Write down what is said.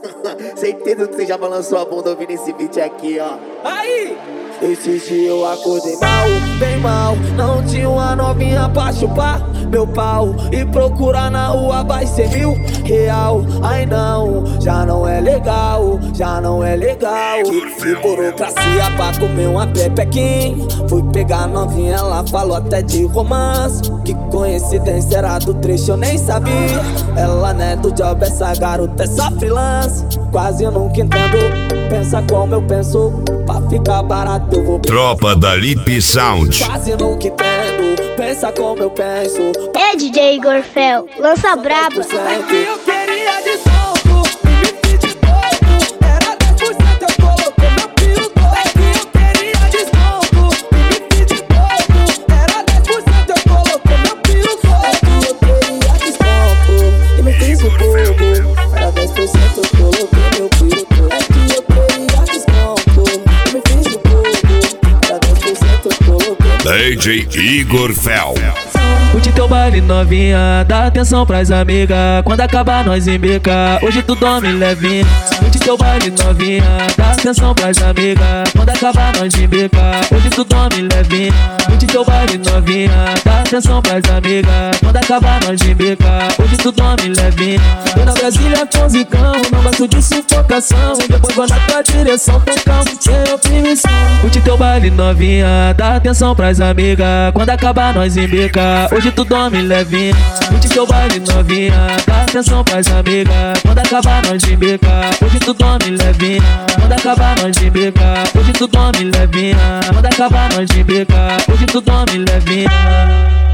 Certeza que você já balançou a bunda ouvindo esse beat aqui, ó. Aí! Esse dia eu acordei mal, bem mal. Não tinha uma novinha pra chupar meu pau. E procurar na rua vai ser R$1000. Ai não, já não é legal, já não é legal. Que burocracia pra comer uma pepequinha. Fui pegar a novinha, ela falou até de romance. Que coincidência, era do trecho, eu nem sabia. Ela não é do job, essa garota é só freelance. Quase eu nunca entendo, pensa como eu penso. Pra ficar barato eu vou. Tropa da Lip Sound. Quase nunca entendo, pensa como eu penso. É DJ Igor Fel, lança braba. É que eu queria desconto, me fiz de pouco. Era 10%, eu coloquei meu piro todo. É que eu queria desconto, me fiz de pouco. Era 10%, eu coloquei meu piro todo. É que eu queria desconto, e me fiz de pouco. Era 10%, eu coloquei meu piro todo. É que eu queria desconto, e me fiz de pouco. Era 10%, eu coloquei. DJ Igor Fel. Curte teu baile novinha, dá atenção pras amigas. Quando acabar nós embica, hoje tu dorme levinha. Curte teu baile novinha, dá atenção pras amigas. Quando acabar nós embica, hoje tu dorme levinha. Curte teu baile novinha, dá atenção pras amigas. Quando acabar nós embica, hoje tu dorme levinha. Eu na Brasília com zicão, não gosto de sufocação. Depois vou na tua direção com calma, sem oprimição. Curte teu baile novinha, dá atenção pras amigas. Quando acabar nós embica, hoje tu dorme levinha. Curte teu baile novinha, dá atenção pras amigas. Quando acabar nós embica, hoje tu dorme levinha. Quando acabar nós embica, hoje tu dorme levinha. Quando acabar nós embica, hoje tu dorme levinha.